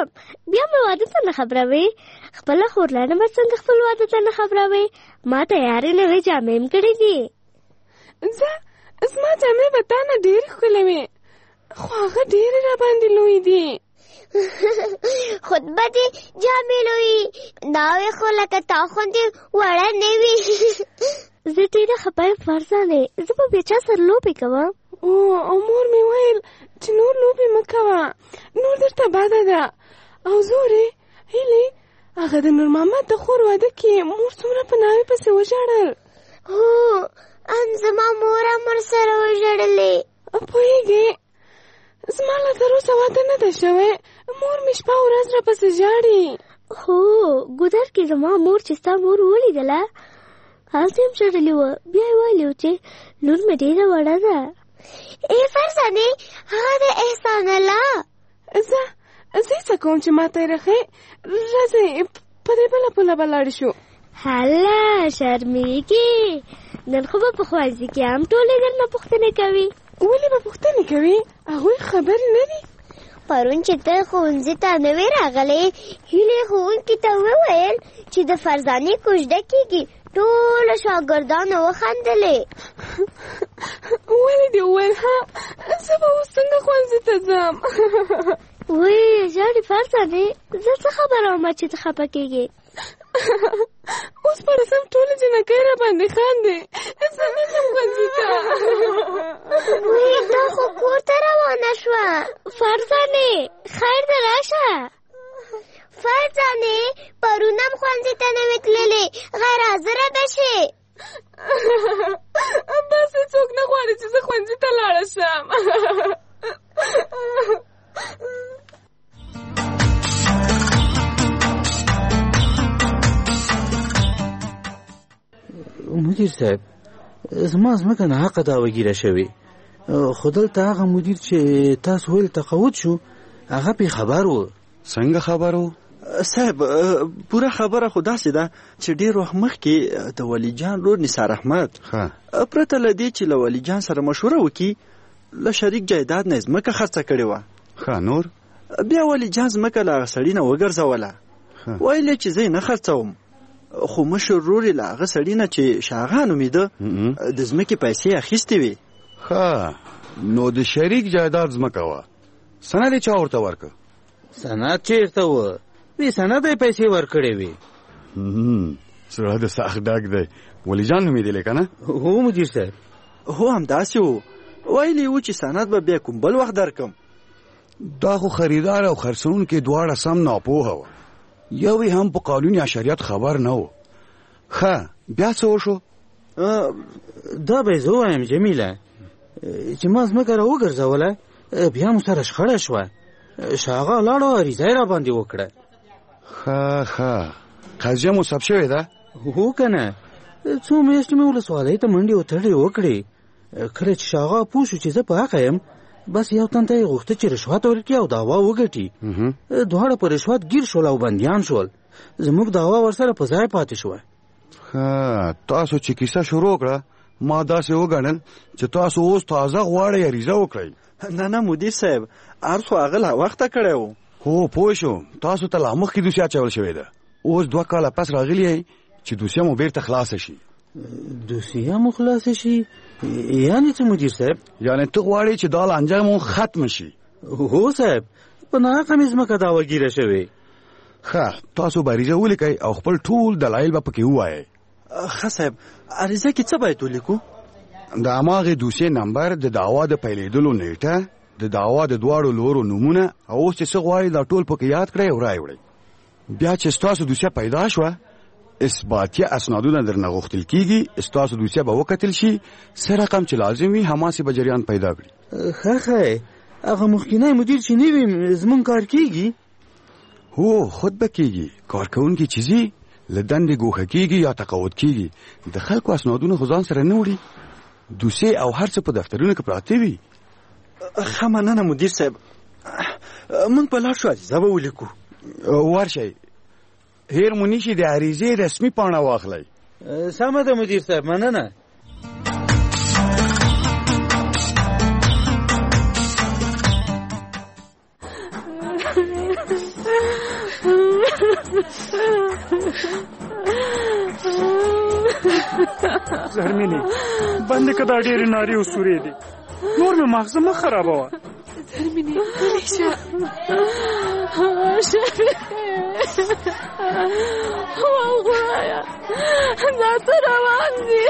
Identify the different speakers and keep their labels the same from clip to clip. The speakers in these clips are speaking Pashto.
Speaker 1: یم. بیا مې واده ته نه خبروې. خپله خورلانه به څنګه خپل واده ته نه خبروې؟ ما تیارې نوې جامې هم کړې دي.
Speaker 2: زما جامې به تا نه ډېرې ښکلې وې، خو هغه ډېرې راباندې لوی دي.
Speaker 1: خود به دې جامې لوی ناوې، خو لکه تا خوندې وړه نه وي. زه ډېره خفه یم فرزانې، زه به بیا چا سره لوبې کوم.
Speaker 2: او مور مې ویل چې نور لوبې مه کوه، نور درته بده ده. او زورې هیلې، هغه د نور محمد د خور واده کې مور څومره په ناوې پسې وژړل.
Speaker 1: هو ان زما مور هم ورسره وژړلې.
Speaker 2: پوهېږې زما لا تر اوسه واده نه ده شوی، مور مې شپه ورځ راپسې ژاړي.
Speaker 1: هو ګودر کې زما مور چې ستا مور ولیدله هلته هم ژړلې وه. بیا یې ویلي و چې لور مې ډېره وړه ده. ای فرزانې، هغه د احسان الله.
Speaker 2: زه څه کوم چې ما ته یې رخې. راځئ په دې بله پوله به لاړ شو.
Speaker 1: هله شرمېږې، نن خو به په ښوونځي کې هم ټولې درنه پوښتنې کوي.
Speaker 2: ولې به پوښتنې کوي؟ هغوی خبرې نه دي.
Speaker 1: پرون چې ته ښوونځي ته نه وې راغلی، هیلې ښوونکي ته وویل چې د فرزانې کوژده کېږي. ټولو شاګردانو وخندلې.
Speaker 2: ولې دې وویل؟ ها زه به اوس څنګه ښوونځي ته ځم؟
Speaker 1: وی ژاړې فرزانې، زه څه خبره ومه چې ته خفه کېږې؟
Speaker 2: اوس په رسم ټولې جنکۍ را باندې خاندې. زه نه ځم ښوونځي ته.
Speaker 1: وی دا خو کور ته روانه شوه. فرزانې خیر ده راشه. فرزانې پرون هم ښوونځي ته نه وې تللې، غیر حاضره به شې.
Speaker 2: داسې څوک نه غواړي چې زه ښوونځي ته لاړه شم.
Speaker 3: مدیر صاحب، زما ځمکه ناحقه دعوه ګیره شوې، خو دلته هغه مدیر چې تاسو ویل تقاعد شو هغه پې خبر و.
Speaker 4: څنګه خبر و؟
Speaker 5: صاحب پوره خبره خو داسې ده چې ډېر وخت مخکې د ولی جان رور نثار احمد پرته له دې چې له ولی جان سره مشوره وکړي له شریک جایداد نه ځمکه خرڅه کړې وه.
Speaker 4: نور
Speaker 5: بیا ولی جان ځمکه له هغه سړي نه وګرځوله. ویل یې چې زه یې نه خرڅوم، خو مشر رور یې له هغه سړي نه چې شاغا نومېده د ځمکې پیسې اخیستې وې.
Speaker 4: نو د شریک جایداد ځمکه وه، سند یې چا ورته ورکړه؟
Speaker 3: سند چېرته وه؟ بې سنده یې پیسې ورکړې وې.
Speaker 4: زړه د سخت ډک دی. ولی جان نومېدلی که نه؟
Speaker 3: هو مدیر صاحب.
Speaker 5: هو همداسې و. ویلي و چې سند به بیا کوم بل وخت درکم.
Speaker 4: دا خو خریدار او خرڅونکي دواړه سم ناپوهه وه، یو یې هم په قانون یا شریعت خبر نه و. بیا څه وشو؟
Speaker 3: دا به یې زه ووایم جمیله چې ما ځمکه را وګرځوله، بیا مو سره شخړه شوه، شاغه لاړو عریضه یې را باندې وکړه.
Speaker 4: قضیه مو ثبت شوې ده؟
Speaker 3: هو که نه، څو میاشتې مې ولسوالۍ ته منډې وتړې وکړې. کله چې شاغه پوه شو چې زه په حقه یم، بس یو تن ته یې غوښته چې رشوت ورکړي او دعوا وګټي. دواړه په رشوت ګیر شول او بندیان شول. زموږ دعوا ورسره په ځای پاتې شوه.
Speaker 4: تاسو چې کیسه شروع کړه ما داسې وګڼل چې تاسو اوس تازه غواړئ عریضه وکړئ.
Speaker 5: نه مدیر صاحب، عرض خو هغه لا وخته کړی و.
Speaker 4: هو پوه شوم، تاسو ته لا مخکې دوسیه اچول شوې ده. اوس 2 کاله پس راغلی یې چې دوسیه مو بیرته خلاصه شي.
Speaker 3: دوسیه مو خلاصه شي؟ یعنې څه مدیر صاحب؟
Speaker 4: یعنې ته غواړې چې دا لانجه مو ختم شي؟
Speaker 3: هو صاحب، په ناحقه مې ځمکه دعوه ګیره شوې.
Speaker 4: تاسو به عریضه ولیکئ او خپل ټول دلایل به پکې ووایئ.
Speaker 5: صاحب عریضه کې څه باید ولیکو؟
Speaker 4: د هماغې دوسیې نمبر، د دعوا د پیلېدلو نیټه، د دعوا د دواړو لورو نومونه، او اوس چې څه غواړئ دا ټول پکې یاد کړئ او رای وړئ. بیا چې ستاسو دوسیه پیدا شوه، اثباتیه اسنادونه درنه غوښتل کېږي، ستاسو دوسیه به وکتل شي، څه رقم چې لازم وي هماسې به جریان پیدا کړي.
Speaker 3: ښه هغه مخکینی مدیر چې نه وي زمونږ کار کېږي؟
Speaker 4: هو خود به کېږي. کارکوونکي چې ځي له دندې ګوښه کېږي یا تقاعد کېږي، د خلکو اسنادونه خو ځان سره نه وړي، دوسیې او هر څه په دفترونو کې پراته وي.
Speaker 5: ښه مننه مدیر صاحب، موږ په لاړ شو عریضه به ولیکو.
Speaker 4: ورشئ، هیر مو نیشي د عریضې رسمي پاڼه واخلئ.
Speaker 3: سمه ده مدیر صاحب، مننه.
Speaker 6: زرمینې بندې که دا ډېرې نارې او سورې دي نور مې ماغزه مه خرابوه.
Speaker 2: زرمینې غلی شه. خدایا دا څه روان دي؟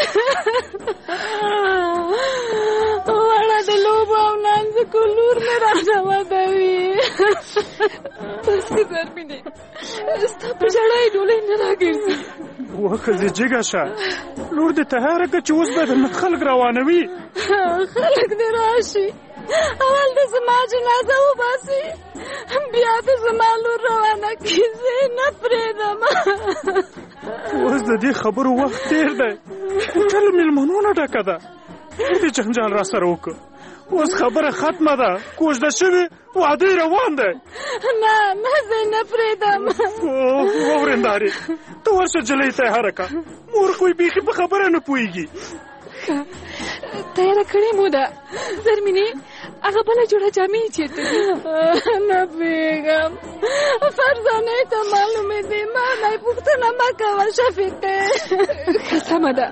Speaker 2: وړه د لوبو او نانځکو لور مې راته ودوي. بس که زرمینې ستا په ژړا یې ډولۍ نه راګرځي.
Speaker 6: وښځې جګه شه لور دې تیاره که چې اوس به درنه خلک روانوي.
Speaker 2: خلک دې راشي اول د زما جنازه وباسي بیا د زما لور روانه کړي. زه یې نه پرېږدم.
Speaker 6: اوس د دې خبرو وخت تېر دی ټول مېلمنو نه ډکه ده. دې جنجال را سره وکړه اوس خبره ختمه ده کوژده شوې واده یې روان دی.
Speaker 2: نه زه یې نه پرېږدم.
Speaker 6: وورېندارې ته ورشه جلۍ تیاره کړه مور خو یې بیخي په خبره نه پوهېږي.
Speaker 2: تیاره کړې مو ده زرمینې هغه بله جوړه جامې یې چېرته دي؟ نه پوهېږم فرزانې ته معلومې دي ما نه یې پوښتنه مه کوه شفیقې. ښه سمه ده.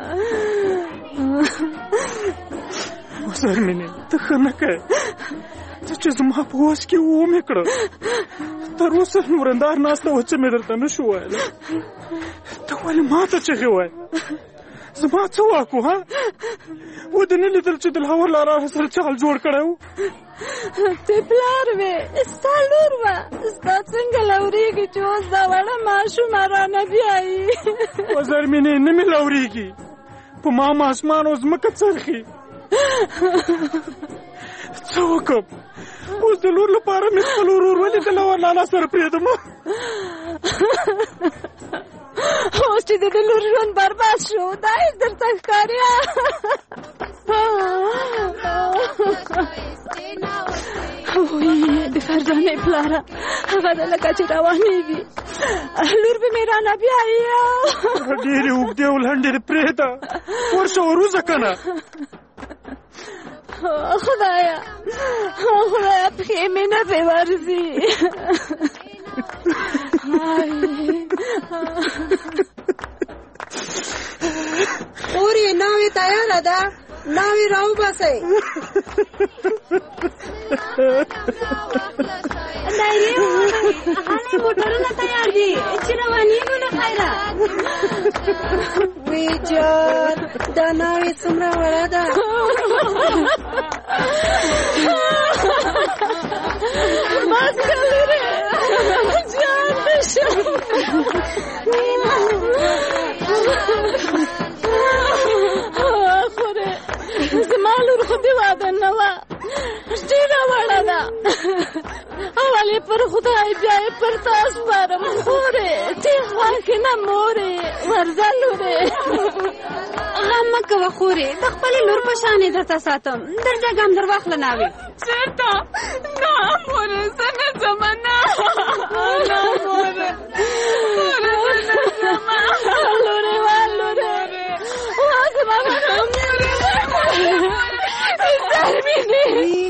Speaker 6: زرمینې ته ښه نه کوې ته چې زما په وس کې ومې کړه تر اوسه نورندار ناسته وه څه مې درته نه شو ویلی. ته ولې ما ته چغې وایې زما څه واک و ها؟ و دې نه لیدل چې د لاهور لاره سره چال جوړ کړی و؟
Speaker 2: ته پلار وې ستا لور وه ستا څنګه لورېږي چې اوس دا وړه ماشومه رانه بیایي؟
Speaker 6: و زرمینې نه مې لورېږي په ما اسمان او ځمکه څرخي. څه وکړم اوس د لور لپاره مې خپل ورور ولیدل او لالا سره پرېږدم.
Speaker 2: اوس چې د لور ژوند برباد شو دا هېڅ درته ښکاري؟ د فرزانې پلاره هغه ده لکه چې روانېږي لور به مې رانه بیایي.
Speaker 6: ډېرې اوږدې او لنډې دې پرېږده ورشه وروځه که نه.
Speaker 2: خدایا پښې مې نه پرې ورځي.
Speaker 7: اورې ناوې تیاره ده ناوې راوباسئ.
Speaker 1: دایرې هلې موټرونه تیار دي چې روانېږو له خیره.
Speaker 7: وی جان دا ناوې څومره وړه ده.
Speaker 2: بس که لورې جان دې شم. خورې زما لور خو دې واده نه وه ډېره وړه ده. اول یې پر خدای بیا یې پر تا سپارم. خورې ته خوا کې نه مورې ورځه لورې.
Speaker 1: غم مه کوه خورې د خپلې لور په شانې درته ساتم درځه ګام در واخله ناوې.
Speaker 2: چېرته؟ نه مورې زه نه ځم. نه مورې لورې وا لورې وا زما زرمینې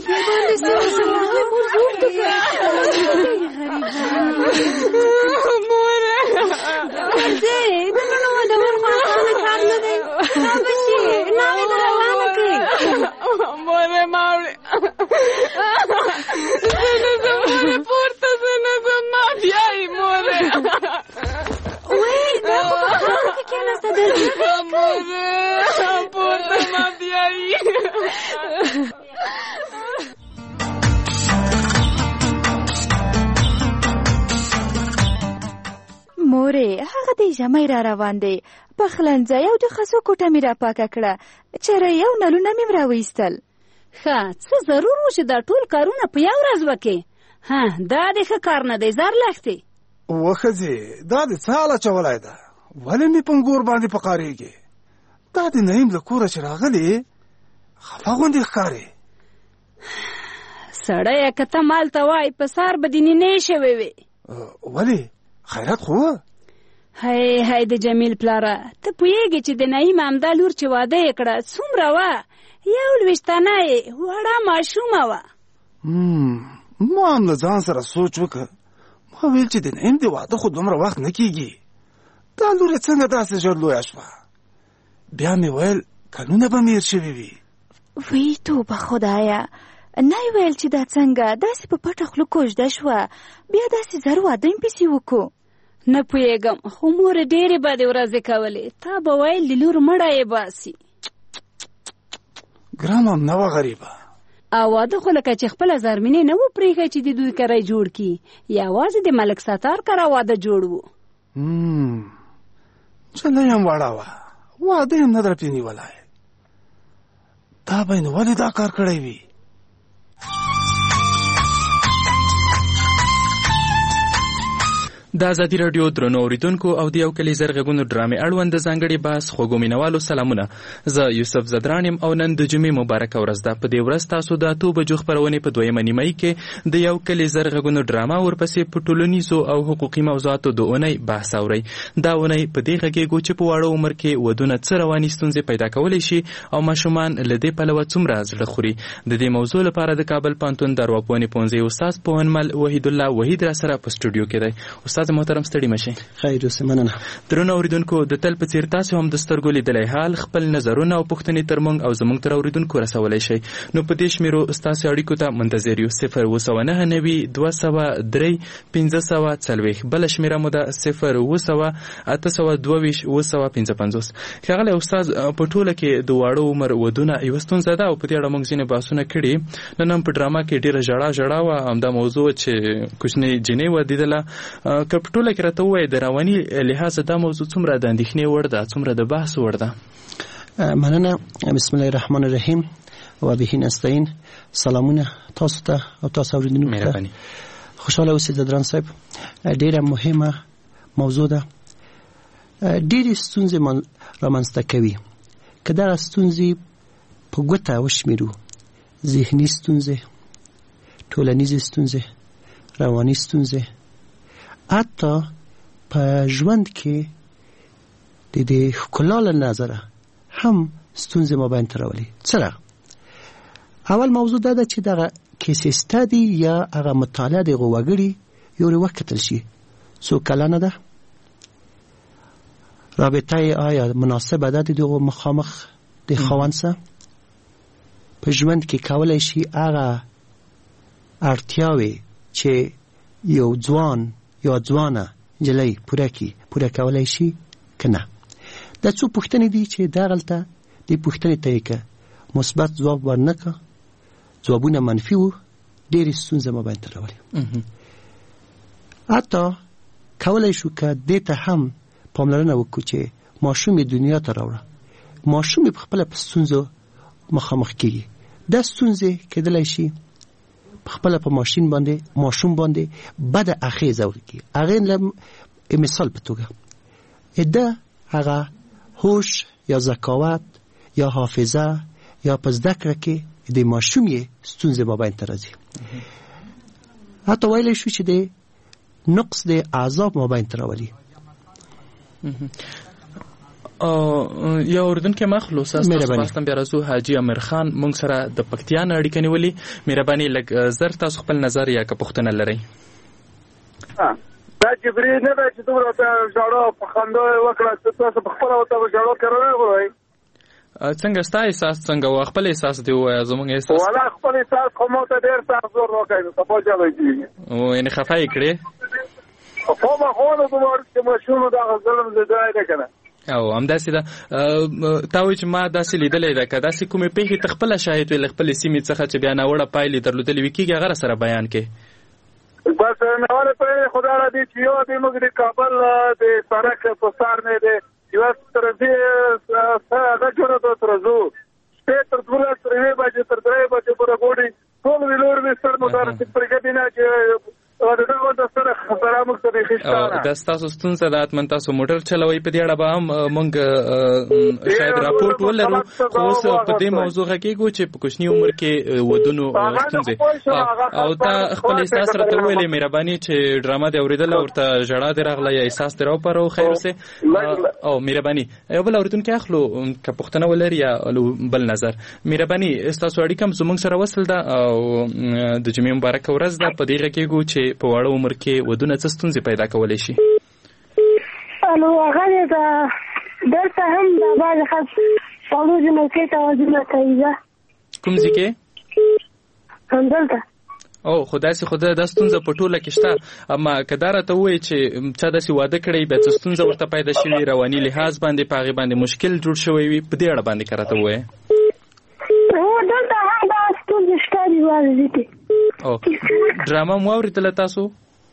Speaker 2: مورې
Speaker 1: ورځې د لوڼو ودول خو اسانه کار نه دی. رابشي ناوې در روانه کړې.
Speaker 2: مورې ما وړې زه نه ځم مورې پورته زه نه ځم ما بیایي مورې.
Speaker 1: وی دا خو په خاورو کې کېناسته درځي
Speaker 2: مورې پورته ما بیایي.
Speaker 8: مورې هغه دی ژمی را روان دی پخلنځی او د خسو کوټه مې را پاکه کړه چرې یو نلونه مې راویستل.
Speaker 9: ښه څه ضرور و چې دا ټول کارونه په یو ورځ وکې. دا د ښه کار نه دی زر لښتې.
Speaker 10: وښځې دا د څه حال اچولی ده ولې مې په انګور باندې پکارېږي؟ دا د نعیم له کوره چې راغلې خفه غوندې ښکارې.
Speaker 9: سړیه که ته مالته وایې په سار به دې نینې شوې وې.
Speaker 10: ولې خیرات خو وه؟
Speaker 9: هی د جمیل پلاره ته پوهېږې چې د نعیم همدا لور چې واده یې کړه څومره وه 21 تنه یې وړه ماشومه وه.
Speaker 10: ما هم له ځان سره سوچ وکړ ما ویل چې د نعیم د واده خو دومره وخت نه کېږي دا لور یې څنګه داسې ژر لویه شوه. بیا مې ویل کلونه به میر شوي وي.
Speaker 8: وی توبه خدایه، نه یې ویل چې دا څنګه داسې په پټه خوله کوژده شوه، بیا داسې زر واده یې پسې وکړو.
Speaker 9: نه پوهېږم، خو مور ډېرې بدې ورځې کولې. تا به ویل د لور مړه یې باسي.
Speaker 10: ګرانه نه وه غریبه.
Speaker 9: او واده خو لکه چې خپله زرمینې نه و پرېښی چې د دوی کری جوړ کړي، یوازې د ملک ستار کره واده جوړ و.
Speaker 10: چله یم وړه وه، واده یم نه در پې نیولی. دا به یې نو ولې دا کار کړی وي؟
Speaker 11: د ازادي راډیو درنو اورېدونکو او د یو کلي زر غږونو ډرامې اړوند ځانګړي بحث خوږو مینوالو سلامونه. زه یوسف زدران یم او نن د جمعې مبارکه ورځ ده. په دې ورځ تاسو د 8 بجو خپرونې په 2مه نیمایي کې د یو کلي زر غږونو ډرامه ورپسې په ټولنیزو او حقوقي موضوعاتو د اونۍ بحث اورئ. دا اونۍ په دې غږیږو چې په واړه عمر کې ودونه څه رواني ستونزې پیدا کولی شي او ماشومان له دې پلوه څومره زړه خوري. د دې موضوع لپاره د کابل پوهنتون د ارواپوهنې پوهنځي استاد پوهنمل وحید الله وحید را سره په سټوډیو کې دی. استاد محترم ستړي مشئ.
Speaker 12: خیر اوسه، مننه.
Speaker 11: درنو اوریدونکو، د تل په څیر تاسو هم د سترګو لیدلی حال خپل نظرونه او پوښتنې تر موږ او زموږ تر اوریدونکو رسولی شئ. نو په دې شمیرو ستاسو اړیکو ته منتظر یو. 02992001540 بله شمیره مو ده 080822855. ښاغلی استاد، په ټوله کې د واړه عمر ودونه یوه ستونزه ده او په دې اړه موږ ځینې بحثونه کړي. نن هم په ډرامه کې ډېره ژړا وه، همدا موضوع چې کوچنۍ جینۍ وه دیدله. که په ټوله کې راته ووایې د رواني لحاظه دا موضوع څومره د اندېښنې وړ ده، څومره د بحث وړ ده؟
Speaker 12: مننه. بسم الله الرحمن الرحیم و به نستعین. سلامونه تاسو ته او تاسو اوریدونکو ته. خوشحاله اوسئ زدران صاحب. ډېره مهمه موضوع ده. ډېرې ستونزې رامنځته کوي. که دغه ستونزې په ګوته وشمېرو، ذهني ستونزې، ټولنیزې ستونزې، رواني ستونزې، حتی په ژوند کې د دې ښکلا له نظره هم ستونزې مابین ته راولي. څرنګه؟ اول موضوع دا ده چې دغه کیس استادي یا هغه مطالعه د هغو وګړي یو وکتل شي څو کلنه ده، رابطه آیا مناسبه ده د دغو مخامخ د خاوند سره په ژوند کې کولی شي هغه اړتیاوې چې یو ځوان یا ځوانه نجلۍ پوره کولی شي که نه. دا څو پوښتنې دي چې دغلته دې پوښتنې ته یې که مثبت ځواب ورنه که، ځوابونه منفي وو، ډېرې ستونزې مابین ته راولي. حتی کولی شو که دې ته هم پاملرنه وکړو چې ماشوم یې دنیا ته راوړه، ماشوم یې پخپله په ستونزو مخامخ کېږي. دا ستونزې کېدلی شي پخپله په ماشوم باندې بده اغېزه وکړي. هغې مثال په توګه ده هغه هوش یا ذکاوت یا حافظه یا په زده کړه کې د ماشوم یې ستونزې مابین ته راځي. حتی ویلی شو چې د نقص د اعضاب مابین ته راولي.
Speaker 11: یا اوریدونکي مخلو تاسو بیا راځو. حاجي امیر خان مونږ سره د پکتیا نه اړیکه نیولې. مهرباني لږ زر تاسو خپل نظر یا که پوښتنه لرئ.
Speaker 13: دا جبري نه ده چې دومره ته ژړا په خندا وکړه، تاسو په خپله ورته ژړا کړی وای.
Speaker 11: څنګه ستا احساس څنګه و؟ خپل احساس دې ووایه. زموږ احساس
Speaker 13: والا خپل احساس خو ما ته ډېر سخت زور راکړی، سبا جلی کېږي.
Speaker 11: یعنې خفه یې کړې؟
Speaker 13: خو ما خو نه دومره چې ماشوم دغه ظلم زدای نه که نه.
Speaker 11: او همداسې ده. تا وایي چې ما داسې لیدلی ده، که داسې کومې پېښې ته خپله شاهد وي له خپلې سیمې څخه چې بیا ناوړه پایلې درلودلې وي، کېږي هغه سره بیان کړې.
Speaker 13: بس ناوړه پایلې خو دا راځي چې یو دی موږ د کابل د سړک په سر نه دی یوه ترځي هغه جوړه ده ترځو شپې تر 12 بجې تر 3 بجې پورې ګوډي ټول ویلور وي سر موټر چې پرېږدي نه چې
Speaker 11: دا ستاسو ستونزه ده. حتما تاسو موټر چلوئ. په دې اړه به هم موږ شاید راپورټ ولرو. خو اوس په دې موضوع غږیږو چې په کوچني عمر کې ودونو ستونزې او تا خپل احساس راته وویلې. مهرباني چې ډرامه دې اورېدله ورته ژړا دې راغله یا احساس دې راوپاره. خیر اوسې. او مهرباني یو بل اورېدونکی اخلو که پوښتنه ولري یا بل نظر. مهرباني ستاسو اړیکه هم زموږ سره وصل ده او د جمعې مبارکه ورځ ده. په دې غږیږو چې په واړه عمر کې ودونه څه ستونزې پیدا کولی شي.
Speaker 14: هغه دلته هم د بعضې
Speaker 1: پاړو جنکې ته وځنه کوي
Speaker 11: کوم ځکه
Speaker 1: همدلته
Speaker 11: او خدای سي خدای د ستونزه په ټوله کې شته اما کدار ته وای چې چا د سی واده کړی به ستونزه ورته پیدا شي رواني لحاظ باندې پاغي باندې مشکل جوړ شوی وي په دې اړه باندې کراته وای
Speaker 1: او دلته هم دا ستونزه شته دی وایي
Speaker 11: او ډراما مو اوریدل تاسو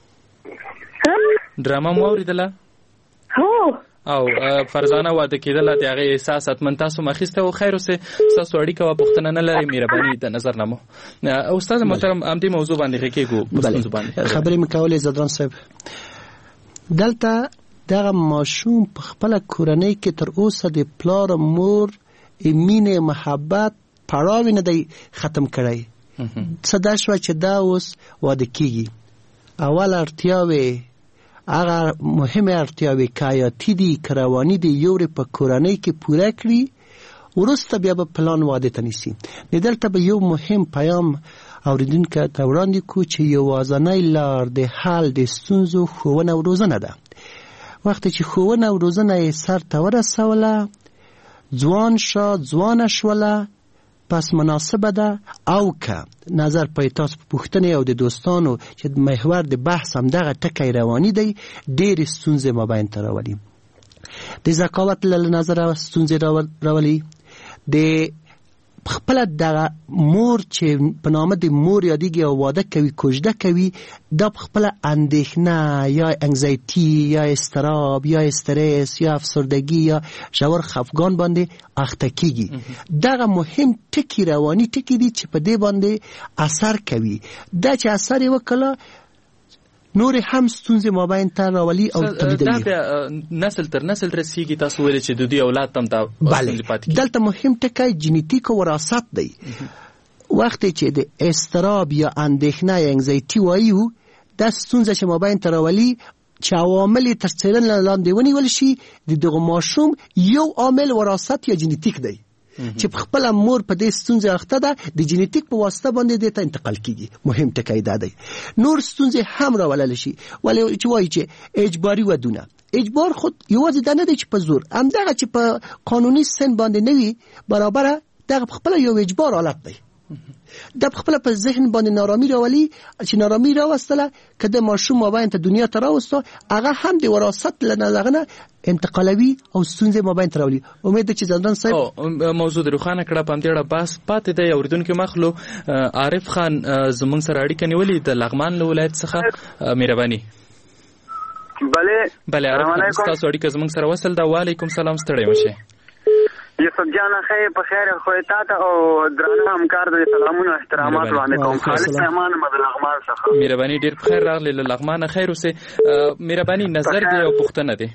Speaker 11: ډراما مو اوریدل
Speaker 1: هو
Speaker 11: او فرزانه واده کېدل د هغه احساس اتمن تاسو مخسته او خیر اوسه تاسو اړیکه و پښتنه نه لري مهرباني د نظر نامو استاد محترم امدی موضوع باندې کېګو پښتون زبان
Speaker 12: خبرې مکولې زدران صاحب دلته دغه ماشوم په خپل کورنۍ کې تر اوسه د پلار مور امینه محبت پړاو نه دی ختم کړی صدا شو چې دا اوس واده کیږي اول اړتیاوي هغه مهمه اړتیاوي کایاتی دي کروانی دي یو په کورنۍ کې پوره کړی ورسته بیا په پلان واده تنيسي دلته به یو مهم پیام اوریدونکو ته وړاندې کو چې یوازنۍ لار د حل د ستونزو ښوونه او روزنه ده وخت چې ښوونه او روزنه یې سر ته ورسوله ځوان شوله پس مناسبه ده او که نظر پای تاسو په پوښتنې او د دوستانو چې محور د بحث هم دغه ټکی رواني دی ډېرې ستونزې مابین ته راولي د ذکاوت له نظره ستونزې راولي د خپل دغه مور چې په نامه د مور یادېږي او واده کوي کوژده کوي دا په خپل اندېښنه یا انگزایټي یا اضطراب یا استرس یا افسردګي یا ژور خفګان باندې اخته کیږي دغه مهم ټکي رواني ټکي دي چې په دې باندې اثر کوي دا چې اثر یې وکړه نور هم ستونزې مابین ته راولي او تولیدوي
Speaker 11: دا نسل تر نسل رسیږي تاسو ویل چې د دې اولاد تم دا ستونزې پاتې
Speaker 12: دلته مهم ټکی جنیټیک او وراثت دی وخت چې د استراب یا اندېښنه یا انگزایټي وایو دا ستونزه چې مابین ته راولي چې عوامل تر څیړنې لاندې ونیول شي د دغه ماشوم یو عامل وراثت یا جنیټیک دی چې په خپل مور په دې ستونزه اخته ده د جنیټیک په واسطه باندې دته انتقال کیږي مهم ټکی دا دی نور ستونزې هم راولل شي ولې چې وایي چې اجباري ودونه اجبار خود یوازې دا نه دی چې په زور همدغه چې په قانوني سن باندې نه وي برابره دغه خپل یو اجبار حالت دی د خپل په ذهن باندې نارامي راولي چې نارامي راوستله کله ماشوم مابین ته دنیا ته راوسته هغه هم د وراثت لنه انتقالوي او ستونزې مابین ته راولي امید ده چې ځندان صاحب
Speaker 11: موضوع د روخانه کړه په دې اړه بس پاتې دی اوریدونکو مخلو عارف خان زمونږ سره اړیکه نیولې د لغمان له ولایت څخه مهرباني بله عارف تاسو اړیکه زمونږ سره وصل ده وعلیکم سلام ستړی مشه
Speaker 14: یوسف جان خیر په خیر خو تا ته او درانه همکار د سلامونو احترامات وړاندې کوم خالد رحمان مدن لغمان څخه
Speaker 11: مهرباني ډیر خیر راغلی له لغمان خیر اوسه مهرباني نظر دی او پوښتنه دی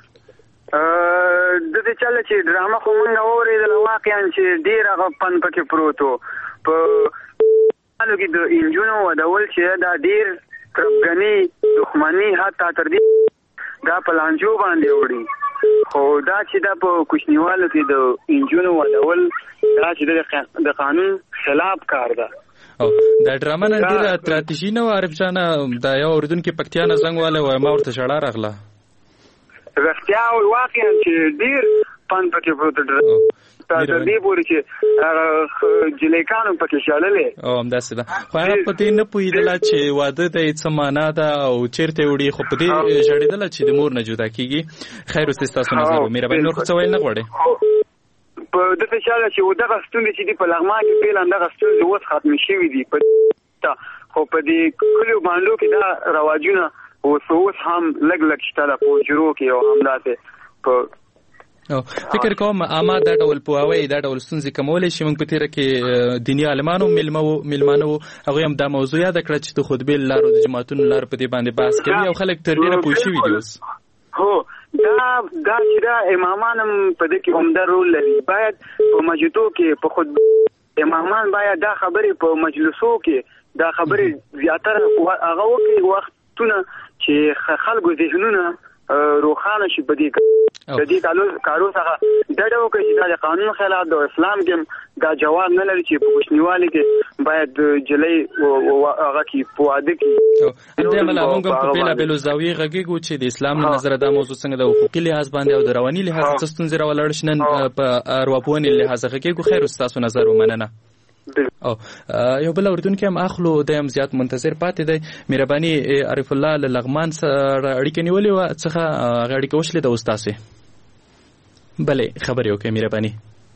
Speaker 14: د دې چاله چې ډرامه خو موږ اوریدل واقعا چې ډیر هغه پن پکې پروتو په حالو کې د انجونو ودول چې دا ډیر تربګنی دښمنی حتی تر دې دا پلانجو باندې وړي خو دا چې دا په کوچنیوالو کې د انجونو ودول دا چې د قانون خلاف کار ده
Speaker 11: او دا ډرامه نه ډیره استراتیژي نه عارف جان دا یو اوریدونکو پکتیا نه زنګ واله و ما ورته شړا راغله
Speaker 14: رښتیا او واقعا چې ډیر پن پکې پروت تر دې پورې چې جلیکانو پکې شاللې
Speaker 11: او همداسې ده خو هغه په دې نه پوهېدله چې واده د څه معنا ده او چیرته وړي خو په دې ژړېدله چې د مور نه جدا کېږي خیر اوسې ستاسو نظر مهرباني نور څه ویل نه غواړئ
Speaker 14: په دغه شاله چې دغه ستونزې چې دي په لغمان کې پیل اندغه ستونزې اوس ختم شوي دي خو په دې کلیو باندې کې دا رواجونه اوس هم لګ شته په جوړو کې او هم داسې په
Speaker 11: فکر کوم اما دا ډول پوهاوی دا ډول ستونزې کمولی شي موږ په تیره کې دیني عالمانو میلمانو هغوی هم دا موضوع یاده کړه چې د خطبې له لارو د جماعتونو له لارو په دې باندې بحث کوي او خلک تر ډېره پوه شوي دي اوس
Speaker 14: هو دا چې دا امامان هم په دې کې عمده رول لري باید په مسجدو کې په خطبه امامان باید دا خبرې په مجلسو کې دا خبرې زیاتره هغه وکړي وختونه چې خلکو ذهنونه روخانه شي په دې د دې کارو څخه ډډه وکړي چې دا د قانون خلاف د اسلام کې دا جواز نه لري چې په کوچنیوالي کې باید جلۍ هغه کې په واده کې
Speaker 11: همدې امله موږ هم په بېلابېلو زاویې غږېږو چې د اسلام له نظره دا موضوع څنګه د حقوقي لحاظ باندې او د رواني لحاظ څه ستونزې راولاړ شي نن په ارواپوهنې لحاظ غږېږو. خیر ستاسو نظر ومننه. او یو بل اورېدونکی هم اخلو دی هم زیات منتظر پاتې دی. مهرباني عارف الله له لغمان سره اړیکه نیولې وه څخه هغه اړیکه وشلې ده اوس تاسې بلې خبرې وکړئ مهرباني.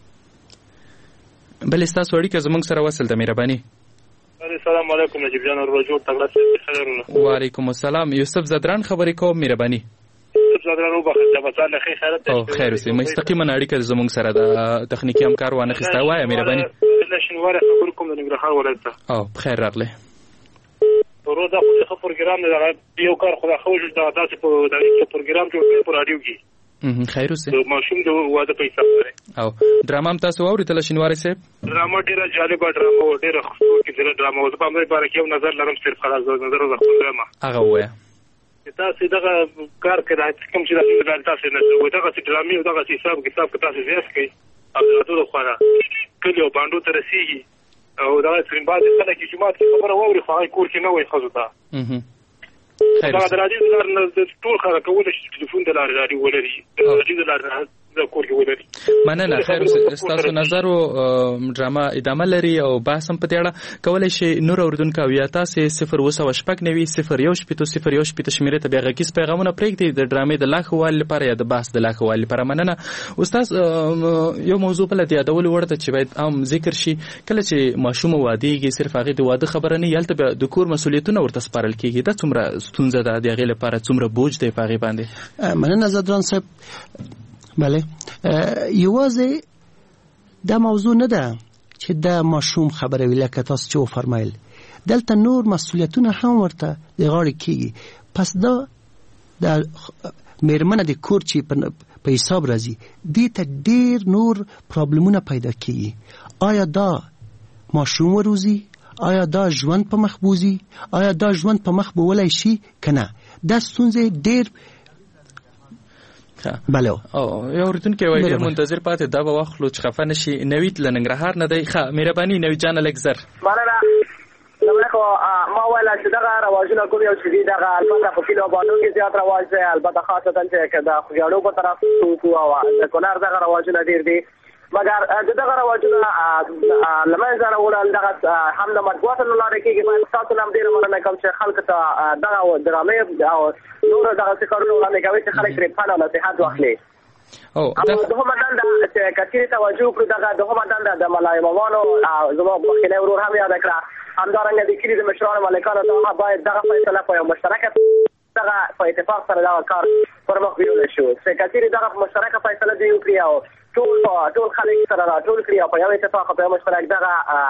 Speaker 11: بلې ستاسو اړیکه زموږ سره وصل ده مهرباني.
Speaker 15: السلام علیکم نجیب جان رجوع تګړه خیرونه.
Speaker 11: وعلیکم السلام. یوسف زدران خبرې کوم مهرباني.
Speaker 15: یوسف زدران وبخښه چې مثلا خیرت
Speaker 11: او خیر اوسې مستقیما اړیکه زموږ سره د تخنیکی همکار وانه خسته وایي مهرباني.
Speaker 15: شنواره خبر کوم د ننګرهار ولایت ته.
Speaker 11: او بخیر راغله.
Speaker 15: ورو دا خو پروګرام نه یو کار خو خو دا تاسو په دغه پروګرام جوړ کړی په رادیو کې.
Speaker 11: خیر اوسې.
Speaker 15: ماشوم د واده پیسې لري.
Speaker 11: او ډرامه هم تاسو واورېدله شینواري صاحب؟
Speaker 15: ډرامه ډیره جالبه ډرامه و ډیره خوشو کې ډرامه و. په امر باره کې یو نظر لرم صرف خلاص نظر راخوندم.
Speaker 11: هغه وایي
Speaker 15: تاسو دغه کار کړه کوم چې تاسو نه وایي دغه ډرامې او دغه حساب کتاب تاسو زیات کړئ. ابدو خواړه کلی او باندو ته رسیږي او دا سرین باندې خلک چې جماعت کې خبره واوري خو هغه کور کې نه وای خزو ته. دا د راډیو لار نه ټول خلک کولای شي ټلیفون د لارې راډیو ولري د راډیو د لارې د کور کې ولري.
Speaker 11: مننه. خیر ستاسو نظر او ډرامه ادامه لري او بحث هم په دې اړه کولای شي نور اوریدونکو او یا تاسو 0 وسوشپک نوي 0 1 شپږ 0 1 شپږ شمیره ته بیا غږیز پیغامونه پرېږدي د ډرامې د لاخوال لپاره یا د بحث د لاخوال لپاره. مننه. استاد یو موضوع په لدی یادول ورته چې باید عام ذکر شي کله چې ماشوم واديږي صرف هغه د واده خبره نه یالته د کور مسولیتونه ورته سپارل کیږي. دا څومره ستونزه ده د هغې لپاره څومره بوج دی په هغې باندې؟
Speaker 12: مننه زدران صاحب. بله یوازې دا موضوع نه ده چې دا ماشوم خبره وي لکه تاسو چې وفرمایل دلته نور مسؤلیتونه هم ورته د غاړې کېږي. پس دا د میرمنه د کور چې په حساب راځي دې ته ډېر نور پرابلمونه پیدا کېږي. آیا دا ماشوم وروزي؟ آیا دا ژوند په مخ بوزي؟ آیا دا ژوند په مخ بولی شي که نه؟ دا ستونزې ډېر بله.
Speaker 11: او یو اوریدونکی وایي ډېر منتظر پاتې دا به واخلو چې خفه نه شي. نوید له ننګرهار نه دی. ښه مهرباني نوید جان لږ زر.
Speaker 16: مننه. لومړی خو ما ویل چې دغه رواجونه کوم یو چې دي دغه البته په کلیو باندې کې زیات رواج دی البته خاصتا چې د خوږیاڼو په طرف او د کونړ دغه رواجونه ډېر دي مګر دغه رواجونه له منځه راوړل دغه هم د مطبوعاتو له لارې کېږي. باید تاسو هم ډېره مننه کوم چې خلکو ته دغه ډرامې او نور دغسې کارونه وړاندې کوي چې خلک ترې پند او نصیحت واخلي. دوهمه دنده چې کثیرې توجه وکړو دغه دوهمه دنده د ملای امامانو زما مخکینی ورور هم یاده کړه همدارنګه د کلي د مشرانو مالکانو ته باید دغه فیصله په یو مشترکه دغه په اتفاق سره دغه کار پر مخ بیولی شو چې کثیرې دغه مشترکه فیصله دوی وکړي او ټول خلک سره راټول کړي او په یو اتفاق په یو مشترک دغه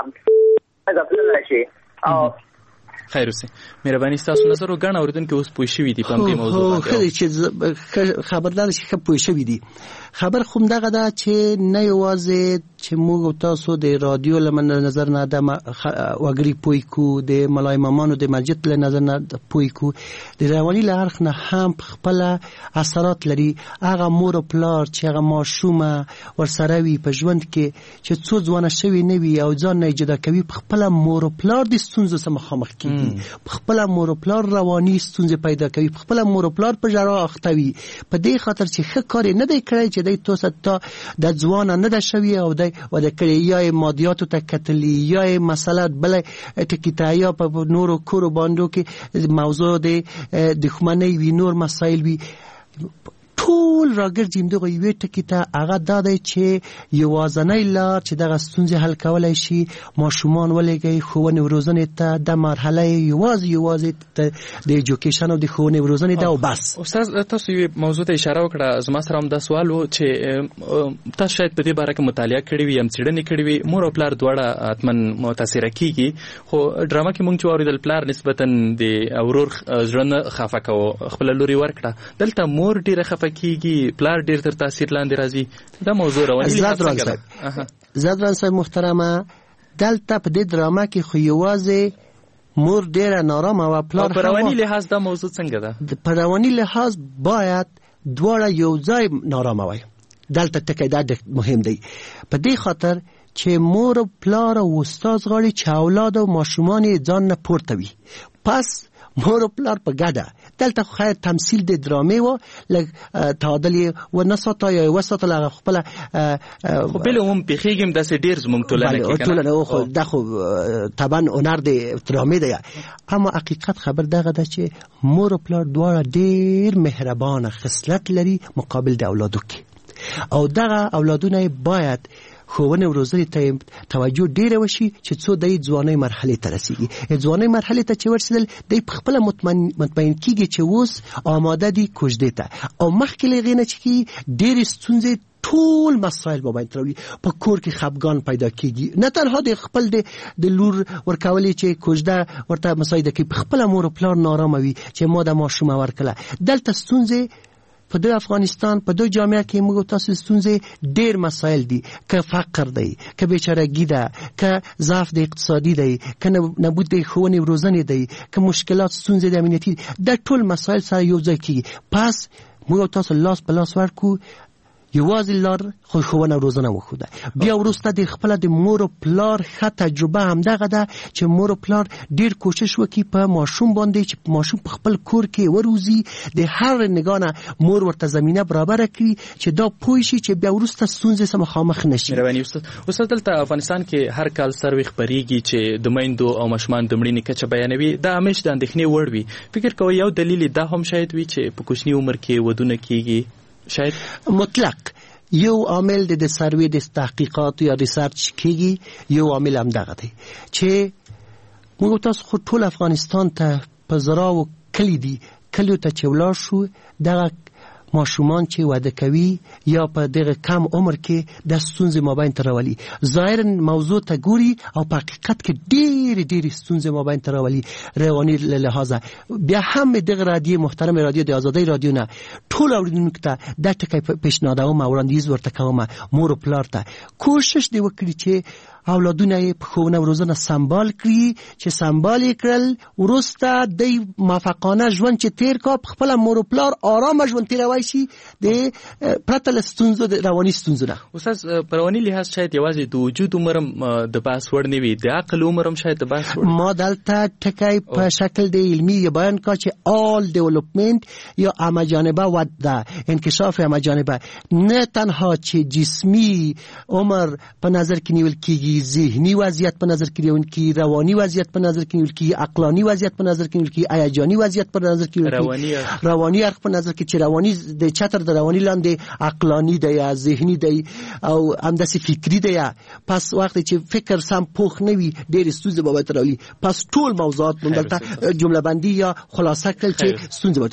Speaker 16: ځپللی شي. او
Speaker 11: خیر اوسې مهرباني ستاسو نظر و ګڼ اورېدونکي اوس پوه شوي دي په همدې موضوع باندې.
Speaker 12: ښه دی چې خبردار شي ښه پوه شوي دي. خبر خو همدغه ده چې نه یوازې چې موږ او تاسو د رادیو له نظر نه د وګړي پوه کړو د ملای امامانو د مسجد له نظر نه پوه کړو د رواني له اړخ نه هم خپله اثرات لري. هغه مور او پلار چې هغه ماشومه ورسره وي په ژوند کې چې څو ځوانه شوي نه وي او ځان نه جدا کوي په خپله مور او پلار د ستونزو سره مخامخ کېږي. په خپله مور او پلار رواني ستونزې پیدا کوي. په خپله مور او پلار په ژړا اخته وي په دې خاطر چې ښه کار یې نه دی کړی چې دی تاسو ته د ځوانه نه ده شوي او دی واده کړی یا یې مادیاتو ته کتلي یا یې مسله بله ټکي ته یا په نورو کورو باندو کې موضوع د دښمنۍ وي نور مسایل وي ټول راګرځي همدغه یوې ټکي ته هغه دا دی چې یوازنۍ لار چې دغه ستونزې حل کولی شي ماشومان ولېږئ ښوونې او روزنې ته دا مرحله یوازې د ایجوکیشن او د ښوونې او روزنې ده او بس.
Speaker 11: استاد تاسو یوې موضوع ته اشاره وکړه زما سره هم دا سوال و چې تاسو شاید په دې باره کې مطالعه کړې وي هم څېړنې کړې وي مور او پلار دواړه حتما متاثره کېږي خو ډرامه کې موږ چې واورېدل پلار نسبتا د ورور زړه نه خفه کوو خپله لورې ورکړه دلته مور ډېره خفه کېږي پلار ډېر تر تاثیر لاندې راځي. دا موضوع رواني
Speaker 12: زدران صاحب محترمه دلته په دې ډرامه کې خو یوازې مور ډېره نارامه وه پلار
Speaker 11: په رواني لحاظ دا موضوع څنګه ده؟
Speaker 12: په رواني لحاظ باید دواړه یو ځای نارامه وای. دلته ټکی دا مهم دی په دې خاطر چې مور او پلار او استاد غواړي چې اولاد او ماشومان یې ځان نه پورته وي. پس مور او پلار په ګډه دلته خو خیر تمثیل د درامې و لږ تعادل یې ونه ساته یا یې وساتله هغه خپله
Speaker 11: خو بل عموم پېښېږي هم داسې ډېر زموږ ټولنه کې
Speaker 12: ټولنه خو دا خو طبعا هنر د درامې دی. اما حقیقت خبر دغه ده چې مور او پلار دواړه ډېر مهربانه خصلت لري مقابل د اولادو کې او دغه اولادونه باید ښوونې او روزنې ته توجه ډېره وشي چې څو دی ځوانۍ مرحلې ته رسېږي. ځوانۍ مرحلې ته چې ورسېدل دی په خپله مطمئن کېږي چې اوس آماده دي کوژدې ته او مخکې له هغې نه چې ډېرې ستونزې ټول مسایل مابین ته راوړي. په کور کې خفګان پیدا کېږي نه تنها د خپل د لور ورکولې چې کوژده ورته مسایده کوي په خپله مور او پلار نارامه وي چې ما د ماشومه ورکړه. دلته ستونزې په دوی افغانستان په دوی جامعه کې موږ تاسو ستونزې ډېر مسایل دي که فقر دی که بیچارهګي ده که ضعف د اقتصادي دی که نبود د ښوونې او روزنې دی که مشکلات ستونزې د امنیتي دا ټول مسایل سره یو ځای کېږي. پس موږ تاسو لاس په لاس ورکو یوازې لار خو ښوونه او روزنه وښوده. بیا وروسته د خپله د مور او پلار ښه تجربه همدغه ده چې مور او پلار ډېر کوشش وکړي په ماشوم باندې چې ماشوم په خپل کور کې وروزي د هر نګاه نه مور ورته زمینه برابره کړي چې دا پوه شي چې بیا وروسته ستونزې سره مخامخ نه شي.
Speaker 11: مهرباني استاد دلته افغانستان کې هر کال سروې خپرېږي چې د میندو او ماشومان د مړینې کچه بیانوي. دا همیش د اندېښنې وړ وي. فکر کوئ یو دلیل دا هم شاید وي چې په کوچني عمر کې ودونه کېږي؟ شاید
Speaker 12: مطلق یو عامل د سروې د تحقیقات یا ریسرچ کېږي یو عامل هم دغه دی چې موږ تاسو خو ټول افغانستان ته په زراو کلی دي کلیو ته چې ولاړ شو دغه ماشومان چې واده کوي یا په دغه کم عمر کې د ستونزې مابین ته راولي. ظاهرا موضوع ته ګوري او په حقیقت کې ډېرې ستونزې مابین ته راولي رواني له لحاظه. بیا هم دغه رادیو محترم رادیو د آزادۍ رادیو نه ټول اوریدونکو ته دا ټکی پیشنهادوم او وړاندیز ورته کوم مور او پلار ته کوشش دې وکړي چې اولادونه یې په ښوونه او روزنه سمبال کړي چې سمبال یې کړل وروسته د موفقانه ژوند چې تیر کا په خپله مور او پلار آرامه ژوند تېروی شي د پرته له ستونزو د رواني ستونزو نه.
Speaker 11: استاد په رواني لحاظ شاید یوازې د وجود عمر هم د بحث وړ نه وي د عقل عمر هم شاید د بحث وړ.
Speaker 12: ما دلته ټکی په شکل د علمي بیان کا چې all development یا همه‌جانبه وده انکشاف همه‌جانبه نه تنها چې جسمی عمر په نظر کې نیول کېږي ذهنی وضعیت په نظر کې نیول کېږي رواني وضعیت په نظر کې نیول کېږي عقلاني وضعیت په نظر کې نیول کېږي هیجاني وضعیت په نظر کې نیول کېږي رواني اړخ په نظر کې چې رواني د چتر د رواني لاندې عقلاني دی یا ذهني دی او همداسې فکري دی. پس وخت چې فکر سم پوخ نه وي ډېرې ستونزې به ورته راولي. پس ټول موضوعات دلته جمله بندي یا خلاصه کړل چې ستونزې